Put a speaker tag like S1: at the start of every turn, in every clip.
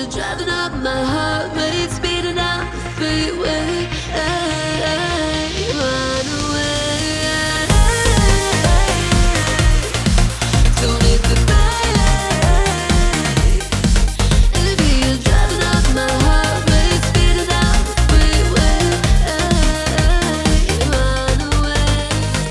S1: you're driving up my heart rate, speeding down the freeway. Run away. Don't need the brake. Baby, you're driving up my heart rate, speeding down the freeway. Run away.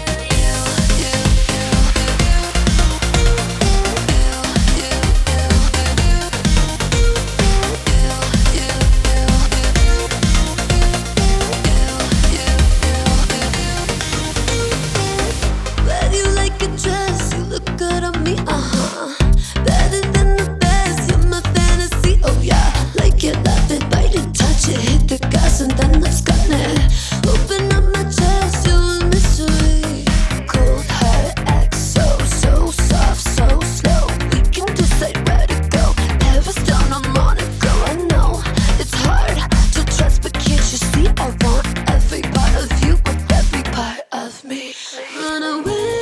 S1: Whether you like a dress, you look good on me, better than the best, you're my fantasy, oh yeah. Like it, love it, bite it, touch it, hit the gas and then I'm stunning. Open up my chest, you're a mystery. Cold heart, XO, so soft, so slow. We can decide where to go. Paris down on Monaco, I know it's hard to trust, but can't you see I want every part of you with every part of me. Run away,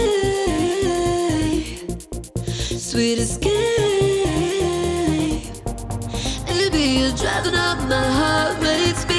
S1: sweet escape. Baby, you're driving up my heart rate.